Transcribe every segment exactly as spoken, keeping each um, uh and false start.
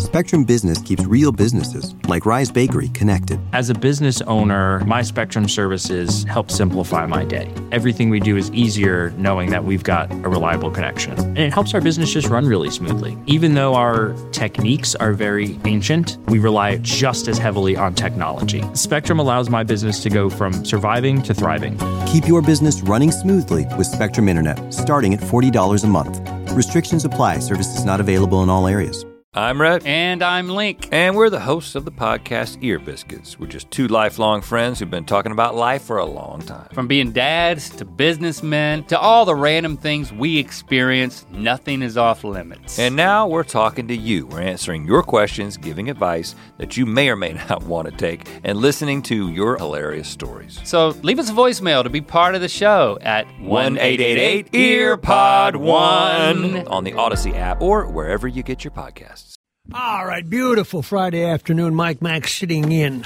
Spectrum Business keeps real businesses, like Rise Bakery, connected. As a business owner, my Spectrum services help simplify my day. Everything we do is easier knowing that we've got a reliable connection. And it helps our business just run really smoothly. Even though our techniques are very ancient, we rely just as heavily on technology. Spectrum allows my business to go from surviving to thriving. Keep your business running smoothly with Spectrum Internet, starting at forty dollars a month. Restrictions apply. Services not available in all areas. I'm Rhett. And I'm Link. And we're the hosts of the podcast Ear Biscuits. We're just two lifelong friends who've been talking about life for a long time. From being dads to businessmen to all the random things we experience, nothing is off limits. And now we're talking to you. We're answering your questions, giving advice that you may or may not want to take, and listening to your hilarious stories. So leave us a voicemail to be part of the show at one eight eight eight E A R P O D one on the Odyssey app or wherever you get your podcasts. All right, beautiful Friday afternoon. Mike Max sitting in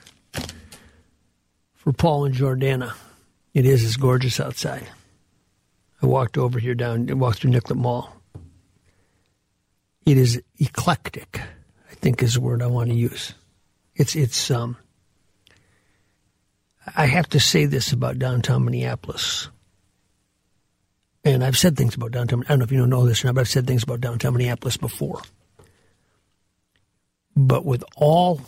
for Paul and Jordana. It is as gorgeous outside. I walked over here down, walked through Nicollet Mall. It is eclectic, I think is the word I want to use. It's, it's, um, I have to say this about downtown Minneapolis. And I've said things about downtown, I don't know if you don't know this or not, but I've said things about downtown Minneapolis before. But with all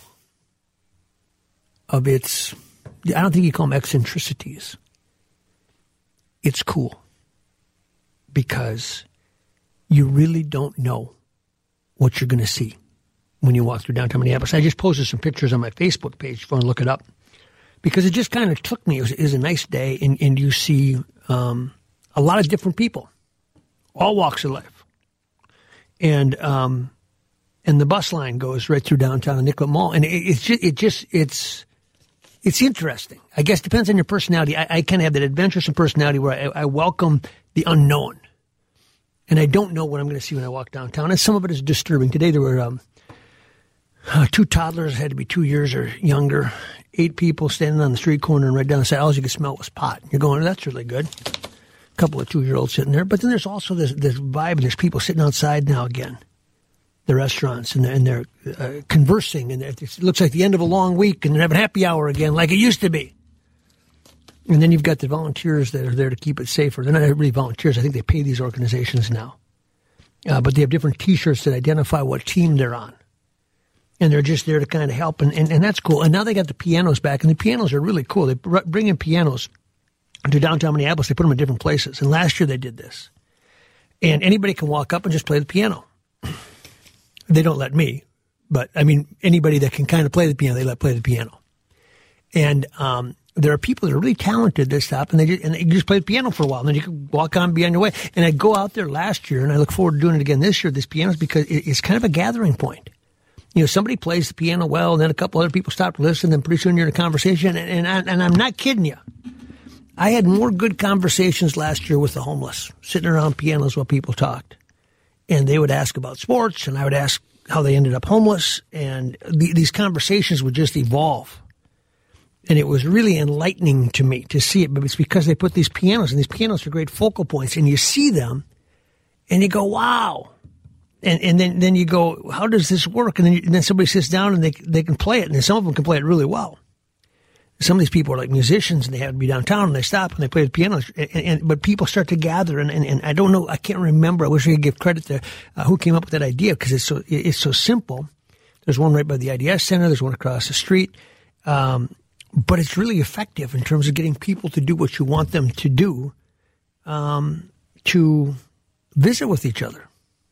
of its, I don't think you call them eccentricities, it's cool because you really don't know what you're going to see when you walk through downtown Minneapolis. I just posted some pictures on my Facebook page if you want to look it up because it just kind of took me. It was, it was a nice day, and, and you see um, a lot of different people, all walks of life. And, um, And the bus line goes right through downtown and Nicollet Mall. And it, it's just, it just, it's, it's interesting. I guess it depends on your personality. I, I kind of have that adventuresome personality where I, I welcome the unknown. And I don't know what I'm going to see when I walk downtown. And some of it is disturbing. Today there were um, uh, two toddlers, had to be two years or younger, eight people standing on the street corner, and right down the side, all you could smell was pot. You're going, that's really good. A couple of two-year-olds sitting there. But then there's also this, this vibe, and there's people sitting outside now again. The restaurants, and they're, and they're uh, conversing, and it looks like the end of a long week, and they're having happy hour again like it used to be. And then you've got the volunteers that are there to keep it safer. They're not really volunteers. I think they pay these organizations now. Uh, but they have different T-shirts that identify what team they're on. And they're just there to kind of help, and, and, and that's cool. And now they got the pianos back, and the pianos are really cool. They bring in pianos to downtown Minneapolis. They put them in different places. And last year they did this. And anybody can walk up and just play the piano. They don't let me, but I mean, anybody that can kind of play the piano, they let play the piano. And um, there are people that are really talented that stop and they just, and they just play the piano for a while, and then you can walk on, be on your way. And I go out there last year, and I look forward to doing it again this year, this piano, because it's kind of a gathering point. You know, somebody plays the piano well, and then a couple other people stop to listen, and pretty soon you're in a conversation. And, and, I, and I'm not kidding you. I had more good conversations last year with the homeless, sitting around pianos while people talked. And they would ask about sports, and I would ask how they ended up homeless, and the, these conversations would just evolve. And it was really enlightening to me to see it, but it's because they put these pianos, and these pianos are great focal points, and you see them, and you go, wow. And and then, then you go, how does this work? And then, you, and then somebody sits down, and they they can play it, and some of them can play it really well. Some of these people are like musicians, and they have to be downtown, and they stop, and they play the piano. And, and, but people start to gather, and, and, and I don't know, I can't remember. I wish I could give credit to uh, who came up with that idea, because it's so it's so simple. There's one right by the I D S Center. There's one across the street. Um, but it's really effective in terms of getting people to do what you want them to do, um, to visit with each other.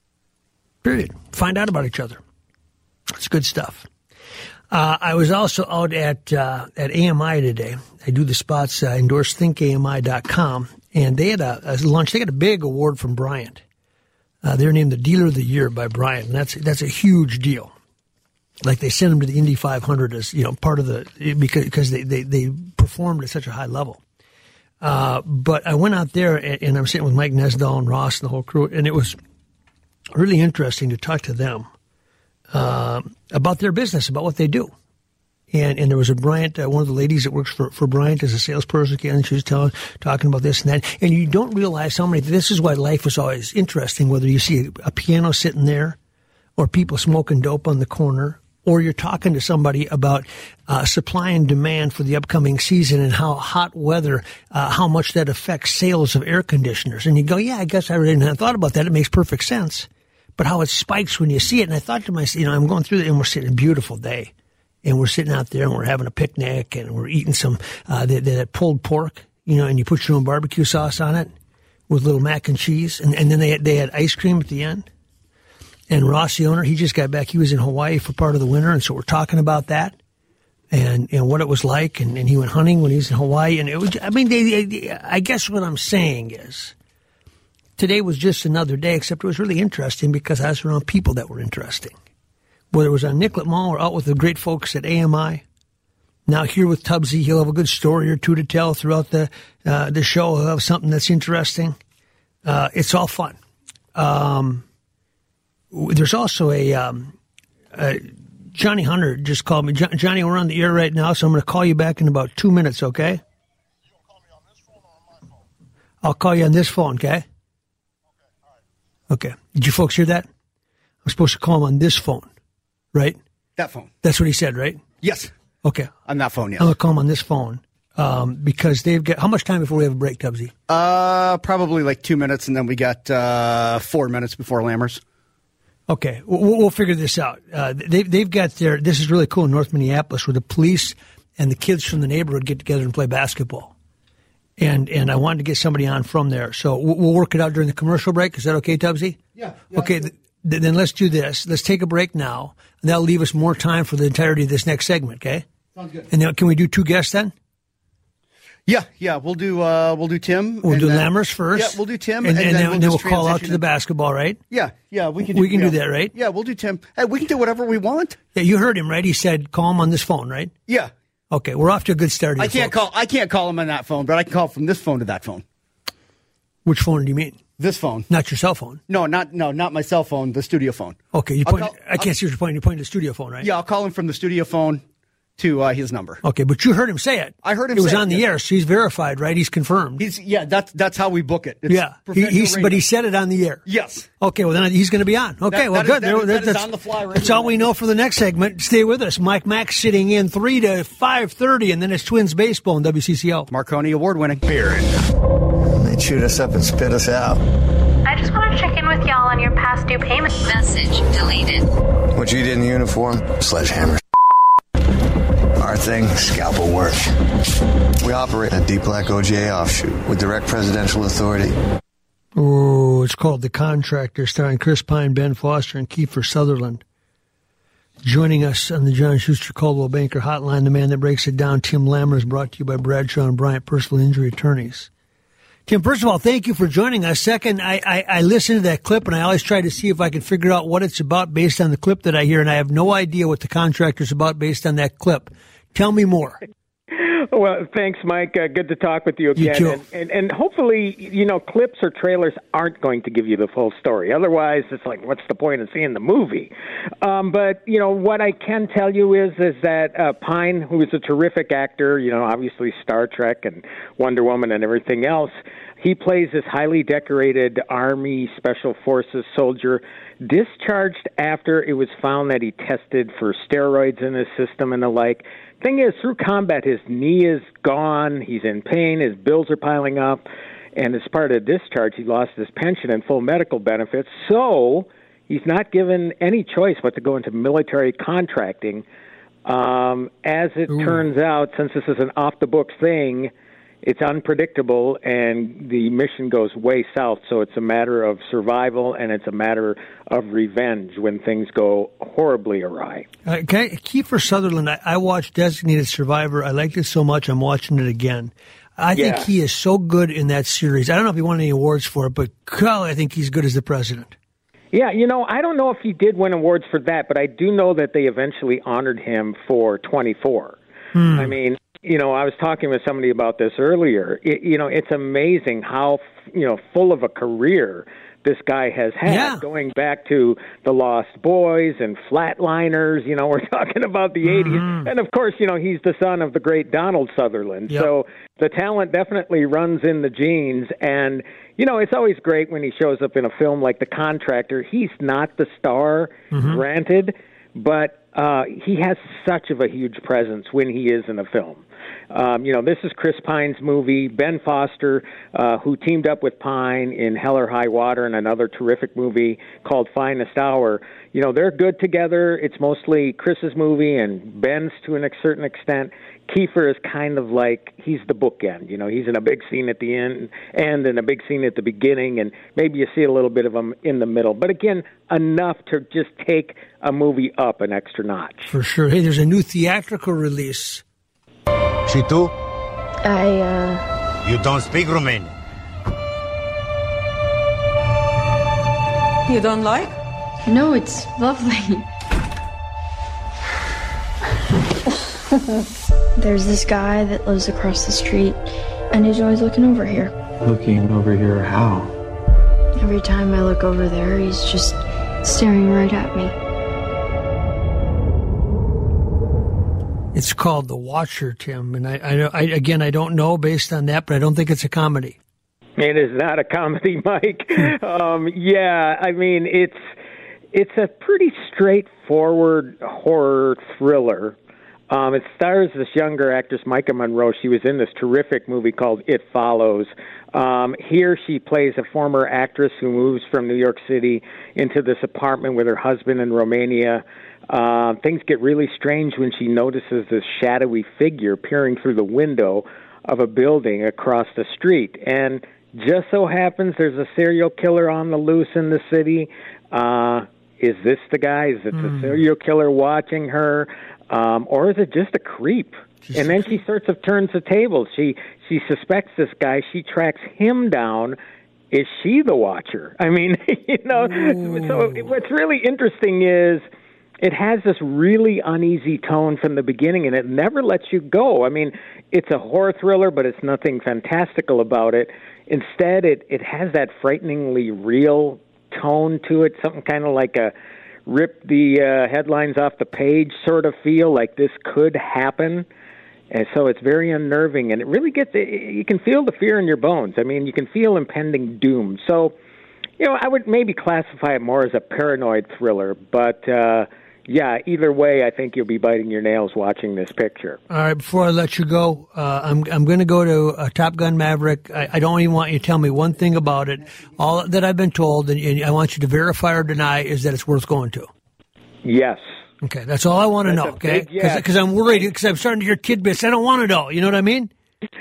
Period. Find out about each other. It's good stuff. Uh, I was also out at uh, at A M I today. I do the spots, uh, endorse think A M I dot com, and they had a, a lunch. They got a big award from Bryant. Uh, they're named the Dealer of the Year by Bryant, and that's that's a huge deal. Like they sent them to the Indy five hundred as, you know, part of the, because because they, they, they performed at such a high level. Uh, but I went out there, and, and I'm sitting with Mike Nesdahl and Ross and the whole crew, and it was really interesting to talk to them Uh, about their business, about what they do. And and there was a Bryant, uh, one of the ladies that works for, for Bryant as a salesperson, and she was telling, talking about this and that. And you don't realize how many, this is why life was always interesting, whether you see a, a piano sitting there or people smoking dope on the corner, or you're talking to somebody about uh, supply and demand for the upcoming season and how hot weather, uh, how much that affects sales of air conditioners. And you go, yeah, I guess I really hadn't thought about that. It makes perfect sense. But how it spikes when you see it. And I thought to myself, you know, I'm going through it, and we're sitting a beautiful day. And we're sitting out there, and we're having a picnic, and we're eating some uh, that, that pulled pork, you know, and you put your own barbecue sauce on it with little mac and cheese. And, and then they had, they had ice cream at the end. And Ross, the owner, he just got back. He was in Hawaii for part of the winter, and so we're talking about that and and what it was like. And, and he went hunting when he was in Hawaii. And it was, I mean, they, they, I guess what I'm saying is today was just another day, except it was really interesting because I was around people that were interesting. Whether it was on Nicollet Mall or out with the great folks at A M I. Now here with Tubbsy, he'll have a good story or two to tell throughout the uh, the show. He'll have something that's interesting. Uh, it's all fun. Um There's also a um, uh, Johnny Hunter just called me. Jo- Johnny, we're on the air right now, so I'm going to call you back in about two minutes, okay? You'll call me on this phone or on my phone? I'll call you on this phone, okay? Okay, all right. Okay. Did you folks hear that? I'm supposed to call him on this phone, right? That phone. That's what he said, right? Yes. Okay. On that phone, yes. I'm going to call him on this phone um, because they've got – how much time before we have a break, Tubbsy? Uh, probably like two minutes, and then we got uh, four minutes before Lammers. Okay, we'll, we'll figure this out. Uh, they, they've got their, this is really cool in North Minneapolis where the police and the kids from the neighborhood get together and play basketball. And and I wanted to get somebody on from there. So we'll, we'll work it out during the commercial break. Is that okay, Tubbsy? Yeah. yeah okay, th- then let's do this. Let's take a break now, and that'll leave us more time for the entirety of this next segment, okay? Sounds good. And then can we do two guests then? Yeah, yeah, we'll do uh, we'll do Tim. We'll and do then, Lammers first. Yeah, we'll do Tim, and, and, and, and then, then, we'll, then we'll just call out to transition the it. basketball, right? Yeah, yeah, we can. Do, we can yeah. do that, right? Yeah, we'll do Tim. Hey, we can do whatever we want. Yeah, you heard him, right? He said call him on this phone, right? Yeah. Okay, we're off to a good start here, I can't folks. call. I can't call him on that phone, but I can call from this phone to that phone. Which phone do you mean? This phone. Not your cell phone. No, not no, not my cell phone. The studio phone. Okay, you I'll point. call- I can't see what you're pointing. You're pointing to the studio phone, right? Yeah, I'll call him from the studio phone to uh, his number. Okay, but you heard him say it. I heard him It was say it, on the yeah. air, so he's verified, right? He's confirmed. He's yeah. That's that's how we book it. It's yeah, he, professional he's, but radio. he said it on the air. Yes. Okay, well then he's going to be on. Okay, That- well that is- good. that There- is- that is that's on the fly right that's here. all we know for the next segment. Stay with us. Mike Mack sitting in three to five thirty, and then it's Twins baseball on W C C O. Marconi award winning. They chewed us up and spit us out. I just want to check in with y'all on your past due payment. Message deleted. What you did in uniform, sledgehammer. Our thing, scalpel work. We operate a Deep Black O G A offshoot with direct presidential authority. Oh, it's called The Contractor, starring Chris Pine, Ben Foster, and Kiefer Sutherland. Joining us on the John Schuster Coldwell Banker Hotline, the man that breaks it down, Tim Lammers, brought to you by Bradshaw and Bryant Personal Injury Attorneys. Tim, first of all, thank you for joining us. Second, I, I, I listened to that clip, and I always try to see if I can figure out what it's about based on the clip that I hear, and I have no idea what The Contractor's about based on that clip. Tell me more. Well, thanks, Mike. Uh, good to talk with you again. You too. And, and, and hopefully, you know, clips or trailers aren't going to give you the full story. Otherwise, it's like, what's the point of seeing the movie? Um, but, you know, what I can tell you is is that uh, Pine, who is a terrific actor, you know, obviously Star Trek and Wonder Woman and everything else, he plays this highly decorated Army Special Forces soldier discharged after it was found that he tested for steroids in his system and the like. Thing is, through combat, his knee is gone, he's in pain, his bills are piling up, and as part of discharge, he lost his pension and full medical benefits, so he's not given any choice but to go into military contracting. Um, as it Ooh. turns out, since this is an off-the-books thing, it's unpredictable, and the mission goes way south, so it's a matter of survival, and it's a matter of revenge when things go horribly awry. Uh, can I, Kiefer Sutherland, I, I watched Designated Survivor. I liked it so much, I'm watching it again. I Yeah. think he is so good in that series. I don't know if he won any awards for it, but God, I think he's good as the president. Yeah, you know, I don't know if he did win awards for that, but I do know that they eventually honored him for twenty-four. Hmm. I mean, you know, I was talking with somebody about this earlier. It, you know, it's amazing how, you know, full of a career this guy has had, Yeah. going back to The Lost Boys and Flatliners. You know, we're talking about the Mm-hmm. eighties. And, of course, you know, he's the son of the great Donald Sutherland. Yep. So the talent definitely runs in the genes. And, you know, it's always great when he shows up in a film like The Contractor. He's not the star, Mm-hmm. granted, but uh, he has such of a huge presence when he is in a film. Um, you know, this is Chris Pine's movie. Ben Foster, uh, who teamed up with Pine in Hell or High Water and another terrific movie called Finest Hour, you know, they're good together. It's mostly Chris's movie and Ben's to a certain extent. Kiefer is kind of like, he's the bookend. You know, he's in a big scene at the end and in a big scene at the beginning, and maybe you see a little bit of him in the middle. But again, enough to just take a movie up an extra notch. For sure. Hey, there's a new theatrical release. Și tu? I, uh... You don't speak Romanian. You don't like? No, it's lovely. There's this guy that lives across the street, and he's always looking over here. Looking over here how? Every time I look over there, he's just staring right at me. It's called The Watcher, Tim. And I, I, I again, I don't know based on that, but I don't think it's a comedy. It is not a comedy, Mike. um, yeah, I mean, it's it's a pretty straightforward horror thriller. Um, it stars this younger actress, Micah Monroe. She was in this terrific movie called It Follows. Um, here she plays a former actress who moves from New York City into this apartment with her husband in Romania. Uh, things get really strange when she notices this shadowy figure peering through the window of a building across the street. And just so happens there's a serial killer on the loose in the city. Uh, is this the guy? Is it Mm. the serial killer watching her? Um, or is it just a creep? Just and then she sort of turns the tables. She she suspects this guy. She tracks him down. Is she the watcher? I mean, you know. Ooh. So what's really interesting is it has this really uneasy tone from the beginning, and it never lets you go. I mean, it's a horror thriller, but it's nothing fantastical about it. Instead, it, it has that frighteningly real tone to it, something kind of like a rip the uh, headlines off the page sort of feel, like this could happen. And so it's very unnerving, and it really gets, you can feel the fear in your bones. I mean, you can feel impending doom. So, you know, I would maybe classify it more as a paranoid thriller, but, uh, yeah, either way, I think you'll be biting your nails watching this picture. All right, before I let you go, uh, I'm I'm going to go to uh, Top Gun Maverick. I, I don't even want you to tell me one thing about it. All that I've been told, and, and I want you to verify or deny, is that it's worth going to. Yes. Okay, that's all I want to That's know, a okay? big yes. Because I'm worried, because I'm starting to hear tidbits. I don't want to know, you know what I mean?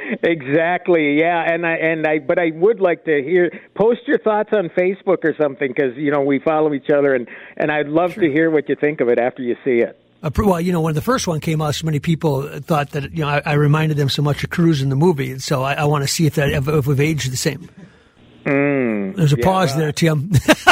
Exactly. Yeah, and I and I, but I would like to hear. Post your thoughts on Facebook or something, because you know we follow each other, and and I'd love sure. to hear what you think of it after you see it. Uh, well, you know, when the first one came out, so many people thought that you know I, I reminded them so much of Cruise in the movie, and so I, I want to see if that if, if we've aged the same. Mm, There's a yeah, pause well. there, Tim.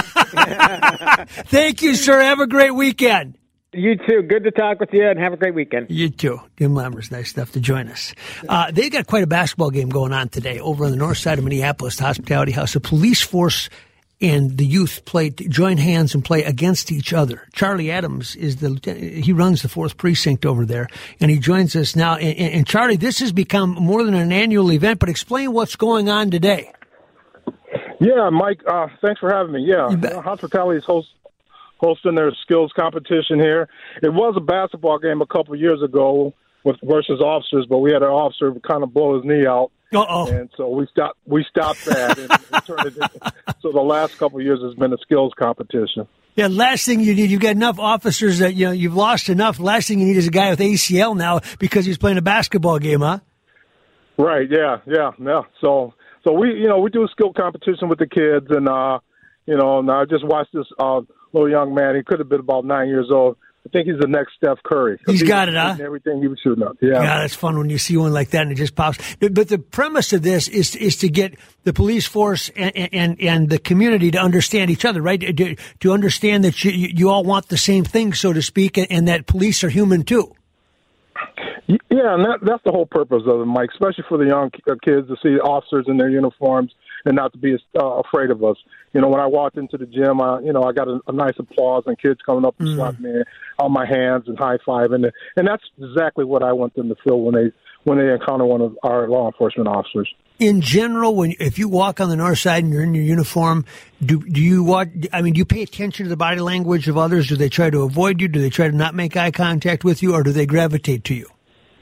Thank you, sir. Have a great weekend. You too. Good to talk with you, and have a great weekend. You too. Tim Lammers, nice stuff to join us. Uh, they got quite a basketball game going on today over on the north side of Minneapolis, the Hospitality House. The police force and the youth play, join hands and play against each other. Charlie Adams is the lieutenant. He runs the fourth precinct over there, and he joins us now. And, and, and Charlie, this has become more than an annual event, but explain what's going on today. Yeah, Mike, uh, thanks for having me. Yeah, uh, Hospitality is host, hosting their skills competition here. It was a basketball game a couple of years ago with versus officers, but we had an officer kind of blow his knee out. Uh-oh. And so we stopped we stopped that and, and turned it into, so the last couple of years has been a skills competition. Yeah, last thing you need, you've got enough officers that you know you've lost enough. Last thing you need is a guy with A C L now because he's playing a basketball game, huh? Right, yeah, yeah, yeah. So so we you know, we do a skill competition with the kids, and uh, you know, and I just watched this uh little young man. He could have been about nine years old. I think he's the next Steph Curry. He's he got it, huh? Everything he was shooting up. Yeah. Yeah, that's fun when you see one like that and it just pops. But the premise of this is is to get the police force and and, and the community to understand each other, right? To, to understand that you, you all want the same thing, so to speak, and that police are human too. Yeah, and that, that's the whole purpose of it, Mike, especially for the young kids to see officers in their uniforms and not to be uh, afraid of us. You know, when I walked into the gym, I, you know, I got a, a nice applause and kids coming up and mm. slapping me on my hands and high-fiving. And that's exactly what I want them to feel when they when they encounter one of our law enforcement officers. In general, when if you walk on the north side and you're in your uniform, do do you watch, I mean, do you pay attention to the body language of others? Do they try to avoid you? Do they try to not make eye contact with you, or do they gravitate to you?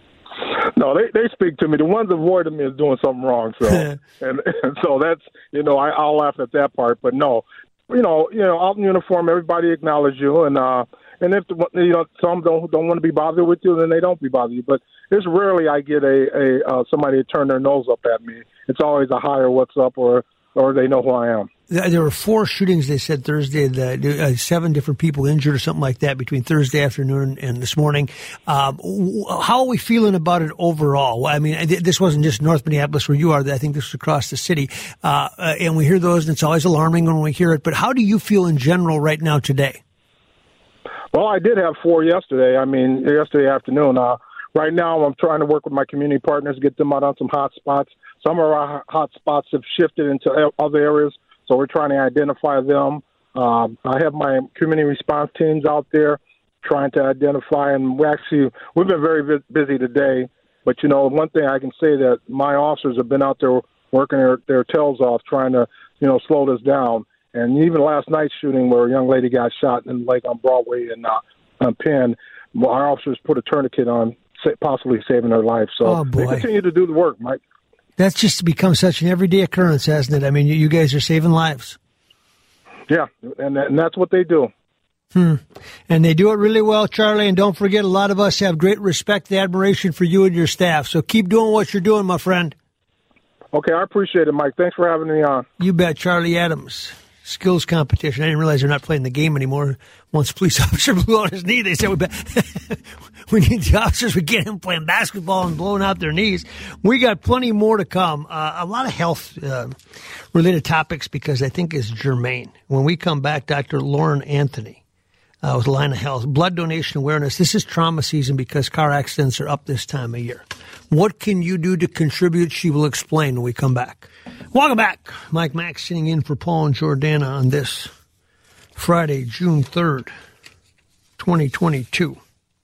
No, they they speak to me. The ones avoiding me is doing something wrong. So and, and so that's, you know, I, I'll laugh at that part. But no, you know, you know, out in uniform, everybody acknowledges you, and uh, and if the, you know some don't don't want to be bothered with you, then they don't be bothered you. But it's rarely I get a a uh, somebody to turn their nose up at me. It's always a hi or what's up, or or they know who I am. There were four shootings, they said, Thursday, the, uh, seven different people injured or something like that between Thursday afternoon and this morning. Um, how are we feeling about it overall? I mean, this wasn't just North Minneapolis where you are. I think this was across the city. Uh, uh, and we hear those, and it's always alarming when we hear it. But how do you feel in general right now today? Well, I did have four yesterday. I mean, yesterday afternoon. Uh, right now, I'm trying to work with my community partners, get them out on some hot spots. Some of our hot spots have shifted into other areas. So we're trying to identify them. Um, I have my community response teams out there trying to identify, and we actually we've been very busy today. But you know, one thing I can say that my officers have been out there working their, their tails off, trying to you know slow this down. And even last night's shooting, where a young lady got shot in the leg on Broadway and uh, on Penn, our officers put a tourniquet on, possibly saving her life. So oh, they continue to do the work, Mike. That's just become such an everyday occurrence, hasn't it? I mean, you, you guys are saving lives. Yeah, and, and that's what they do. Hmm. And they do it really well, Charlie. And don't forget, a lot of us have great respect and admiration for you and your staff. So keep doing what you're doing, my friend. Okay, I appreciate it, Mike. Thanks for having me on. You bet. Charlie Adams. Skills competition. I didn't realize they're not playing the game anymore. Once a police officer blew out his knee, they said, we, be- we need the officers. We get him playing basketball and blowing out their knees. We got plenty more to come. Uh, a lot of health-related uh, topics because I think is germane. When we come back, Doctor Lauren Anthony uh, with Line of Health. Blood donation awareness. This is trauma season because car accidents are up this time of year. What can you do to contribute? She will explain when we come back. Welcome back. Mike Mack sitting in for Paul and Jordana on this Friday, June third, twenty twenty-two.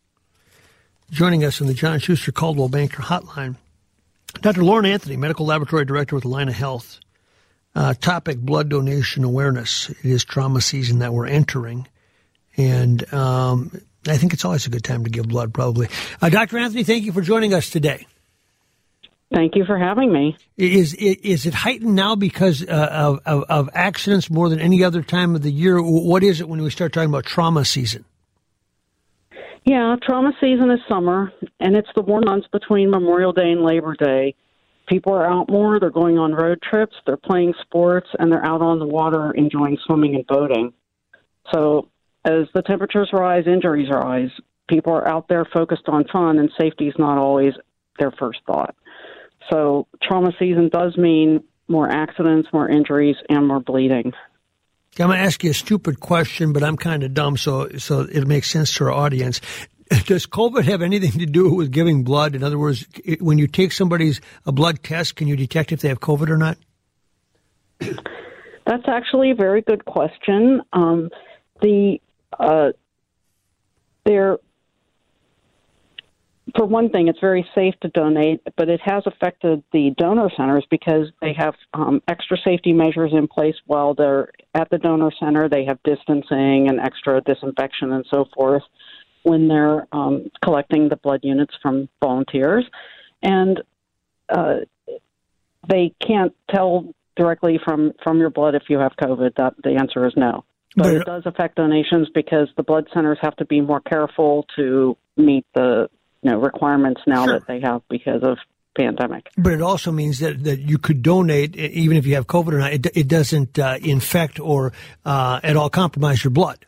Joining us on the John Schuster Caldwell Banker Hotline, Doctor Lauren Anthony, Medical Laboratory Director with Line of Health. Uh, topic, blood donation awareness. It is trauma season that we're entering. And um, I think it's always a good time to give blood, probably. Uh, Doctor Anthony, thank you for joining us today. Thank you for having me. Is is it heightened now because uh, of, of, of accidents more than any other time of the year? What is it when we start talking about trauma season? Yeah, trauma season is summer, and it's the warm months between Memorial Day and Labor Day. People are out more, they're going on road trips, they're playing sports, and they're out on the water enjoying swimming and boating. So as the temperatures rise, injuries rise. People are out there focused on fun, and safety is not always their first thought. So trauma season does mean more accidents, more injuries, and more bleeding. I'm going to ask you a stupid question, but I'm kind of dumb, so so it makes sense to our audience. Does COVID have anything to do with giving blood? In other words, when you take somebody's a blood test, can you detect if they have COVID or not? That's actually a very good question. Um, the uh, there. For one thing, it's very safe to donate, but it has affected the donor centers because they have um, extra safety measures in place while they're at the donor center. They have distancing and extra disinfection and so forth when they're um, collecting the blood units from volunteers. And uh, they can't tell directly from, from your blood if you have COVID. That the answer is no. But, but it does affect donations because the blood centers have to be more careful to meet the you know, requirements now sure. that they have because of pandemic. But it also means that, that you could donate, even if you have COVID or not, it, it doesn't uh, infect or uh, at all compromise your blood.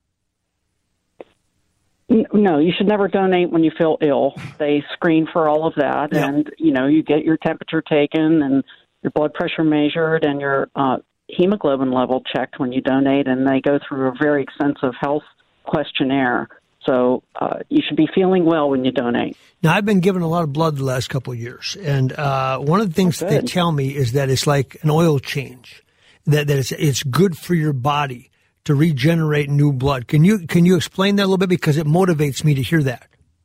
No, you should never donate when you feel ill. They screen for all of that, yeah. and, you know, you get your temperature taken and your blood pressure measured and your uh, hemoglobin level checked when you donate, and they go through a very extensive health questionnaire So uh, you should be feeling well when you donate. Now, I've been given a lot of blood the last couple of years, and uh, one of the things they tell me is that it's like an oil change, that, that it's, it's good for your body to regenerate new blood. Can you can you explain that a little bit? Because it motivates me to hear that.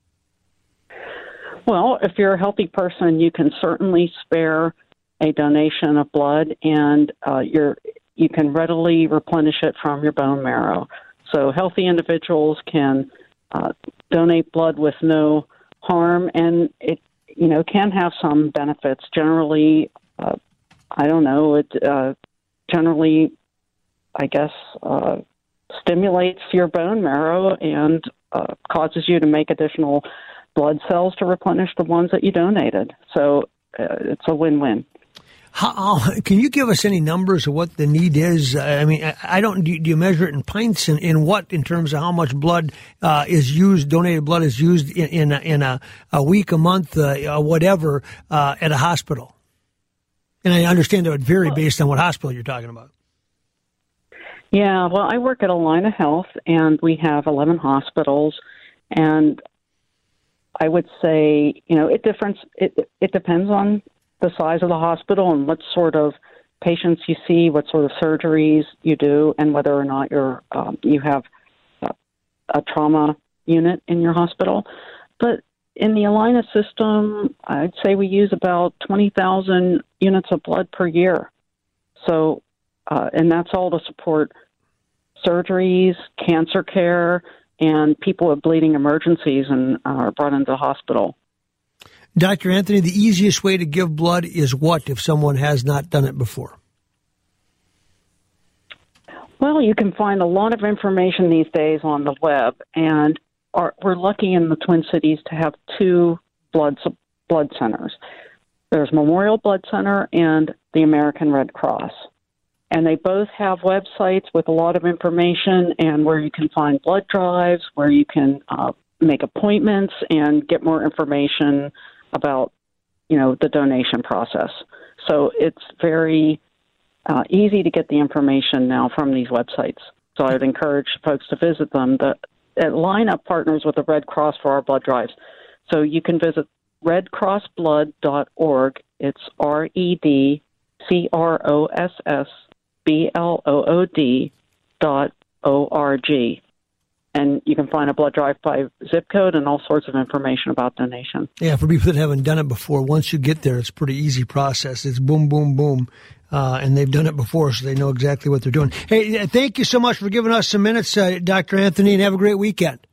Well, if you're a healthy person, you can certainly spare a donation of blood, and uh, you're, you can readily replenish it from your bone marrow. So healthy individuals can uh, donate blood with no harm, and it, you know, can have some benefits. Generally, uh, I don't know, it uh, generally, I guess, uh, stimulates your bone marrow and uh, causes you to make additional blood cells to replenish the ones that you donated. So uh, it's a win-win. How, can you give us any numbers of what the need is? I mean, I, I don't. Do you measure it in pints? And in what, in terms of how much blood uh, is used? Donated blood is used in in a, in a, a week, a month, uh, whatever, uh, at a hospital. And I understand that would vary based on what hospital you're talking about. Yeah, well, I work at Allina Health, and we have eleven hospitals, and I would say, you know, it difference. It it depends on the size of the hospital and what sort of patients you see, what sort of surgeries you do, and whether or not you're um, you have a, a trauma unit in your hospital. But in the Allina system, I'd say we use about twenty thousand units of blood per year. So, uh, and that's all to support surgeries, cancer care, and people with bleeding emergencies and uh, are brought into the hospital. Doctor Anthony, the easiest way to give blood is what if someone has not done it before? Well, you can find a lot of information these days on the web, and are, we're lucky in the Twin Cities to have two blood blood centers. There's Memorial Blood Center and the American Red Cross. And they both have websites with a lot of information and where you can find blood drives, where you can uh, make appointments and get more information about, you know, the donation process. So it's very uh, easy to get the information now from these websites. So I would encourage folks to visit them. The Allina partners with the Red Cross for our blood drives. So you can visit red cross blood dot org. It's R E D C R O S S B L O O D dot O R G. And you can find a blood drive by zip code and all sorts of information about donation. Yeah, for people that haven't done it before, once you get there, it's a pretty easy process. It's boom, boom, boom. Uh, and they've done it before, so they know exactly what they're doing. Hey, thank you so much for giving us some minutes, uh, Doctor Anthony, and have a great weekend.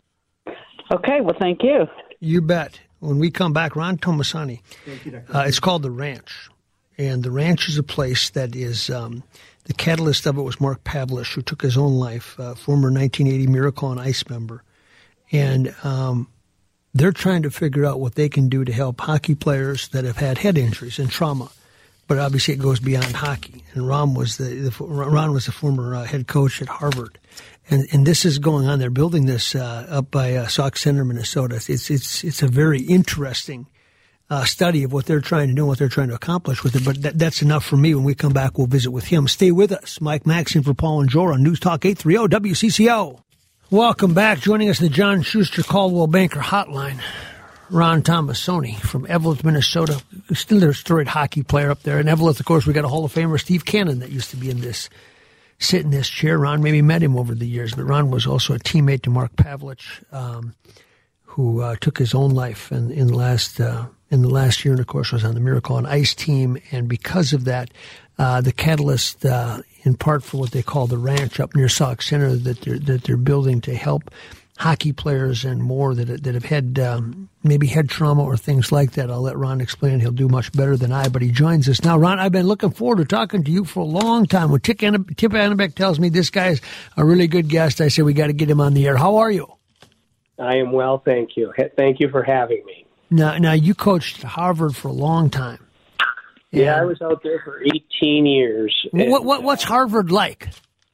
Okay, well, thank you. You bet. When we come back, Ron Tomasani, uh, it's called The Ranch. And The Ranch is a place that is... Um, the catalyst of it was Mark Pavlich, who took his own life, uh, former nineteen eighty Miracle on Ice member. And um, they're trying to figure out what they can do to help hockey players that have had head injuries and trauma. But obviously it goes beyond hockey. And Ron was the, the Ron was the former uh, head coach at Harvard. And and this is going on. They're building this uh, up by uh, Sauk Center, Minnesota. It's it's it's a very interesting Uh, study of what they're trying to do and what they're trying to accomplish with it. But that, that's enough for me. When we come back, we'll visit with him. Stay with us. Mike Maxine for Paul and Joel on News Talk eight thirty W C C O. Welcome back. Joining us in the John Schuster Caldwell Banker Hotline, Ron Tomasoni from Eveleth, Minnesota. Still a storied hockey player up there. In Eveleth, of course, we got a Hall of Famer, Steve Cannon, that used to be in this, sit in this chair. Ron maybe met him over the years, but Ron was also a teammate to Mark Pavlich, um, who uh, took his own life in, in the last uh, in the last year, and of course was on the Miracle on Ice team. And because of that, uh, the catalyst, uh, in part for what they call the ranch up near Sauk Center that they're that they're building to help hockey players and more that that have had um, maybe head trauma or things like that. I'll let Ron explain. He'll do much better than I, but he joins us now. Ron, I've been looking forward to talking to you for a long time. When Tip Annebeck tells me this guy's a really good guest, I say we got to get him on the air. How are you? I am well, thank you. Thank you for having me. Now, now you coached at Harvard for a long time. Yeah, I was out there for eighteen years. What, and, what what's Harvard like?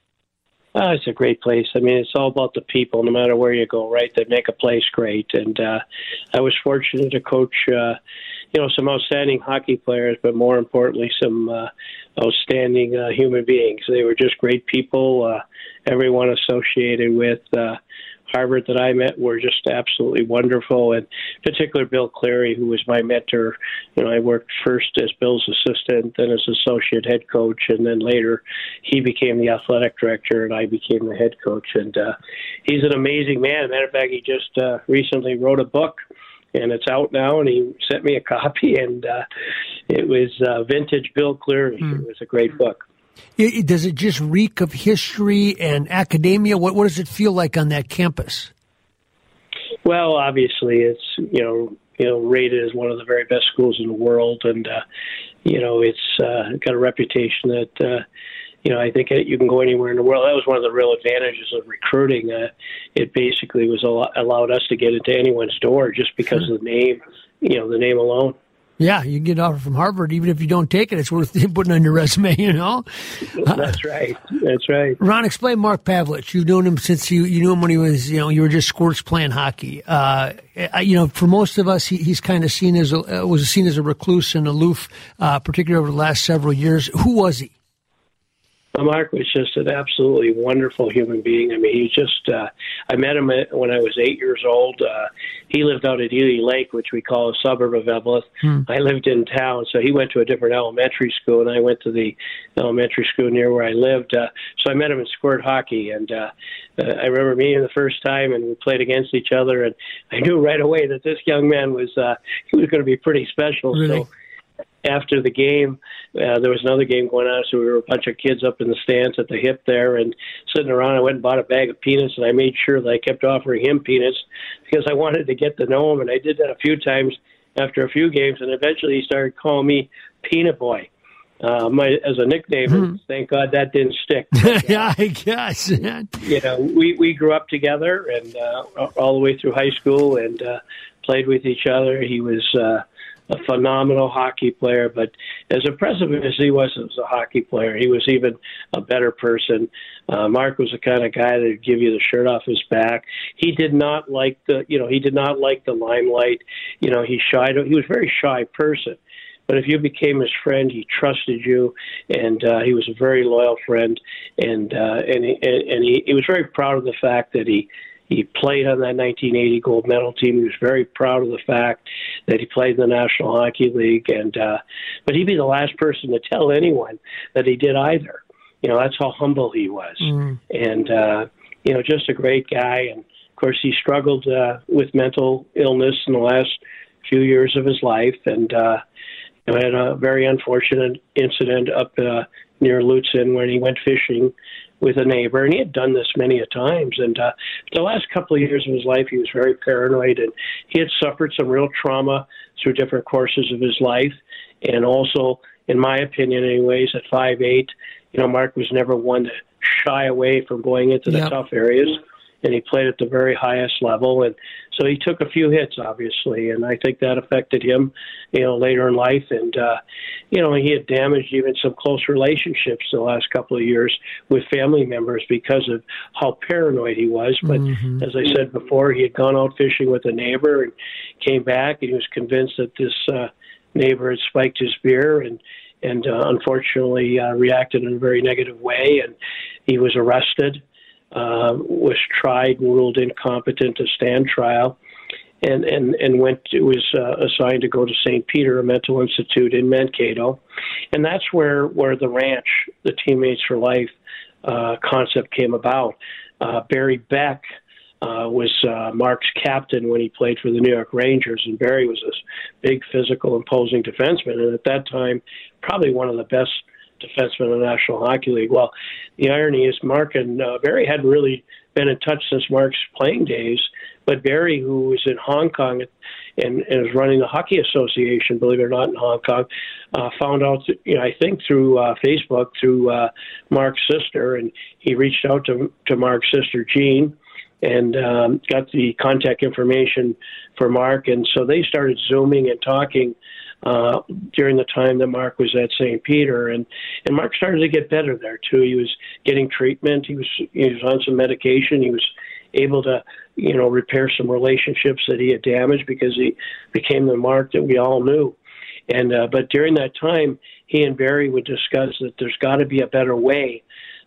Uh, it's a great place. I mean, it's all about the people, no matter where you go, right? They make a place great. And uh, I was fortunate to coach, uh, you know, some outstanding hockey players, but more importantly, some uh, outstanding uh, human beings. They were just great people. Uh, everyone associated with uh, Harvard that I met were just absolutely wonderful, and in particular Bill Cleary, who was my mentor. You know, I worked first as Bill's assistant, then as associate head coach, and then later he became the athletic director, and I became the head coach. And uh, he's an amazing man. As a matter of fact, he just uh, recently wrote a book, and it's out now, and he sent me a copy, and uh, it was uh, Vintage Bill Cleary. Mm. It was a great book. It, does it just reek of history and academia? What, what does it feel like on that campus? Well, obviously, it's you know you know rated as one of the very best schools in the world, and uh, you know it's uh, got a reputation that uh, you know I think you can go anywhere in the world. That was one of the real advantages of recruiting. Uh, it basically was al- allowed us to get into anyone's door just because sure. of the name, you know, the name alone. Yeah, you can get an offer from Harvard. Even if you don't take it, it's worth putting on your resume, you know? That's right. That's right. Ron, explain Mark Pavelich. You've known him since you, you knew him when he was, you know, you were just squirts playing hockey. Uh, you know, for most of us, he, he's kind of seen as a, uh, was seen as a recluse and aloof, uh, particularly over the last several years. Who was he? Mark was just an absolutely wonderful human being. I mean, he just, uh, I met him when I was eight years old. Uh, he lived out at Ely Lake, which we call a suburb of Eveleth. Hmm. I lived in town, so he went to a different elementary school, and I went to the elementary school near where I lived. Uh, so I met him in squirt hockey, and uh, uh, I remember meeting him the first time, and we played against each other, and I knew right away that this young man was, uh, he was going to be pretty special. Really? So after the game, uh, there was another game going on, so we were a bunch of kids up in the stands at the hip there and sitting around. I went and bought a bag of peanuts, and I made sure that I kept offering him peanuts because I wanted to get to know him, and I did that a few times after a few games, and eventually he started calling me Peanut Boy uh, my, as a nickname, mm-hmm. and thank God that didn't stick. But, uh, yeah, I guess. You know, we, we grew up together and uh, all the way through high school and uh, played with each other. He was uh, a phenomenal hockey player, but as impressive as he was as a hockey player, he was even a better person. Uh, Mark was the kind of guy that would give you the shirt off his back. He did not like the, you know, he did not like the limelight. You know, he shied. He was a very shy person. But if you became his friend, he trusted you, and uh, he was a very loyal friend. And uh, and he, and he, he was very proud of the fact that he. He played on that nineteen eighty gold medal team. He was very proud of the fact that he played in the National Hockey League. And uh, but he'd be the last person to tell anyone that he did either. You know, that's how humble he was. Mm. And, uh, you know, just a great guy. And, of course, he struggled uh, with mental illness in the last few years of his life. And uh, you know, had a very unfortunate incident up uh, near Lutzen when he went fishing with a neighbor, and he had done this many a times. And uh, the last couple of years of his life, he was very paranoid, and he had suffered some real trauma through different courses of his life. And also, in my opinion anyways, at five eight, you know, Mark was never one to shy away from going into the yep. tough areas, and he played at the very highest level. And so he took a few hits, obviously, and I think that affected him, you know, later in life. And, uh, you know, he had damaged even some close relationships the last couple of years with family members because of how paranoid he was. But mm-hmm. as I said before, he had gone out fishing with a neighbor and came back, and he was convinced that this uh, neighbor had spiked his beer and, and uh, unfortunately uh, reacted in a very negative way, and he was arrested. Uh, was tried and ruled incompetent to stand trial, and and and went to, was uh, assigned to go to Saint Peter, a mental institute in Mankato, and that's where where the ranch, the Teammates for Life uh, concept came about. Uh, Barry Beck uh, was uh, Mark's captain when he played for the New York Rangers, and Barry was this big, physical, imposing defenseman, and at that time, probably one of the best defenseman in the National Hockey League. Well, the irony is Mark and uh, Barry hadn't really been in touch since Mark's playing days, but Barry, who was in Hong Kong and, and was running the Hockey Association, believe it or not, in Hong Kong, uh, found out, you know, I think through uh, Facebook, through uh, Mark's sister, and he reached out to, to Mark's sister, Jean, and um, got the contact information for Mark, and so they started Zooming and talking Uh, during the time that Mark was at Saint Peter, and, and Mark started to get better there too. He was getting treatment. He was he was on some medication. He was able to, you know, repair some relationships that he had damaged because he became the Mark that we all knew. And uh, but during that time, he and Barry would discuss that there's got to be a better way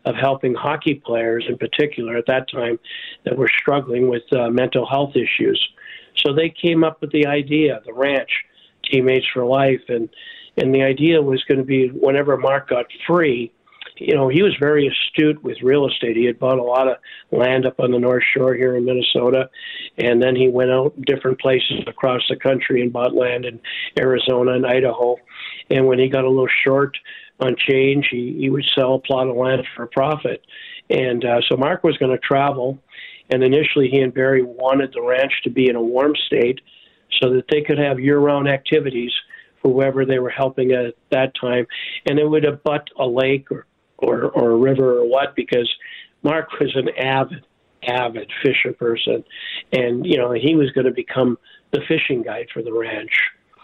of helping hockey players in particular at that time that were struggling with uh, mental health issues. So they came up with the idea, the ranch, Teammates for Life, and and the idea was going to be whenever Mark got free, you know, he was very astute with real estate. He had bought a lot of land up on the North Shore here in Minnesota, and then he went out different places across the country and bought land in Arizona and Idaho. And when he got a little short on change, he, he would sell a plot of land for a profit. And uh, so Mark was going to travel, and initially he and Barry wanted the ranch to be in a warm state so that they could have year-round activities for whoever they were helping at that time. And it would abut a lake or, or, or a river or what, because Mark was an avid, avid fisher person. And, you know, he was going to become the fishing guide for the ranch.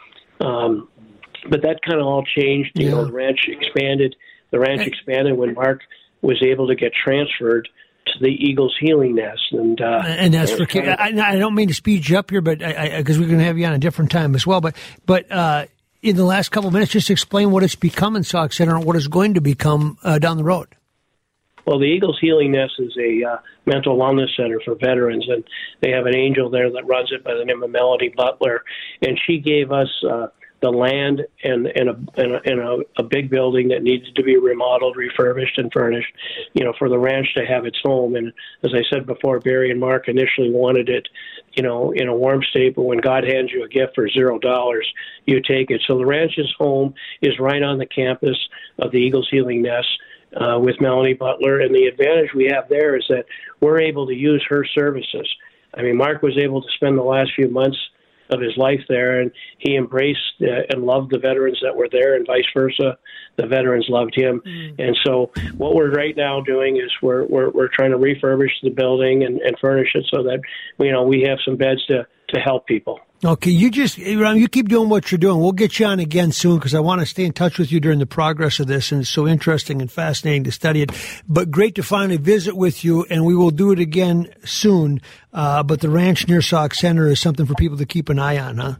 Um, but that kind of all changed. You yeah. know, the ranch expanded. The ranch expanded when Mark was able to get transferred to the Eagles Healing Nest. And uh, and that's for kind of, I, I don't mean to speed you up here, but because we're going to have you on a different time as well. But but uh, in the last couple of minutes, just explain what it's become in Sauk Centre and what it's going to become uh, down the road. Well, the Eagles Healing Nest is a uh, mental wellness center for veterans, and they have an angel there that runs it by the name of Melody Butler, and she gave us uh, the land and, and, a, and, a, and a, a big building that needed to be remodeled, refurbished, and furnished, you know, for the ranch to have its home. And as I said before, Barry and Mark initially wanted it, you know, in a warm state, but when God hands you a gift for zero dollars, you take it. So the ranch's home is right on the campus of the Eagles Healing Nest uh, with Melanie Butler, and the advantage we have there is that we're able to use her services. I mean, Mark was able to spend the last few months of his life there, and he embraced uh, and loved the veterans that were there, and vice versa. The veterans loved him. Mm. And so what we're right now doing is we're we're, we're trying to refurbish the building and, and furnish it so that, you know, we have some beds to, to help people. Okay, you just, you keep doing what you're doing. We'll get you on again soon because I want to stay in touch with you during the progress of this, and it's so interesting and fascinating to study it. But great to finally visit with you, and we will do it again soon. Uh, but the ranch near Sauk Centre is something for people to keep an eye on, huh?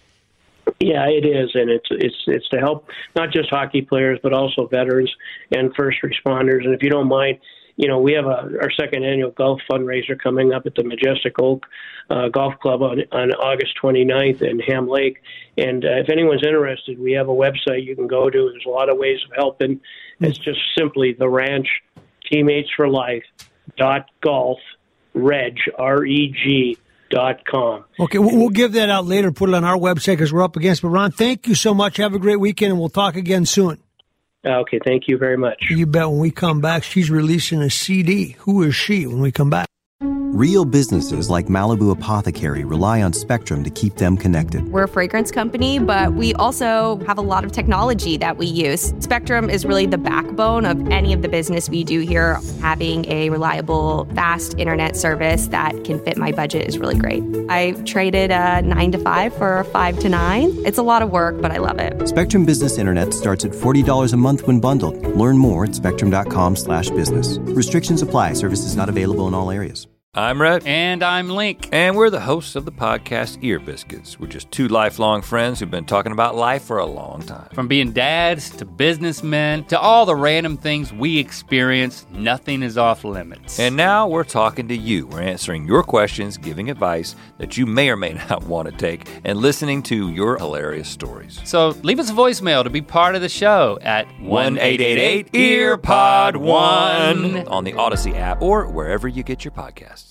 Yeah, it is, and it's it's it's to help not just hockey players, but also veterans and first responders. And if you don't mind, you know, we have a, our second annual golf fundraiser coming up at the Majestic Oak uh, Golf Club on, on August twenty-ninth in Ham Lake. And uh, if anyone's interested, we have a website you can go to. There's a lot of ways of helping. It's just simply the ranch, Teammates for Life, dot golf, reg, R E G, dot com. Okay, we'll give that out later, put it on our website because we're up against it. But Ron, thank you so much. Have a great weekend, and we'll talk again soon. Okay, thank you very much. You bet. When we come back, she's releasing a C D. Who is she when we come back? Real businesses like Malibu Apothecary rely on Spectrum to keep them connected. We're a fragrance company, but we also have a lot of technology that we use. Spectrum is really the backbone of any of the business we do here. Having a reliable, fast internet service that can fit my budget is really great. I traded a nine to five for a five to nine. It's a lot of work, but I love it. Spectrum Business Internet starts at forty dollars a month when bundled. Learn more at spectrum.com slash business. Restrictions apply. Services not available in all areas. I'm Rhett. And I'm Link. And we're the hosts of the podcast Ear Biscuits. We're just two lifelong friends who've been talking about life for a long time. From being dads to businessmen to all the random things we experience, nothing is off limits. And now we're talking to you. We're answering your questions, giving advice that you may or may not want to take, and listening to your hilarious stories. So leave us a voicemail to be part of the show at one eight eight eight, E A R P O D one on the Odyssey app or wherever you get your podcasts.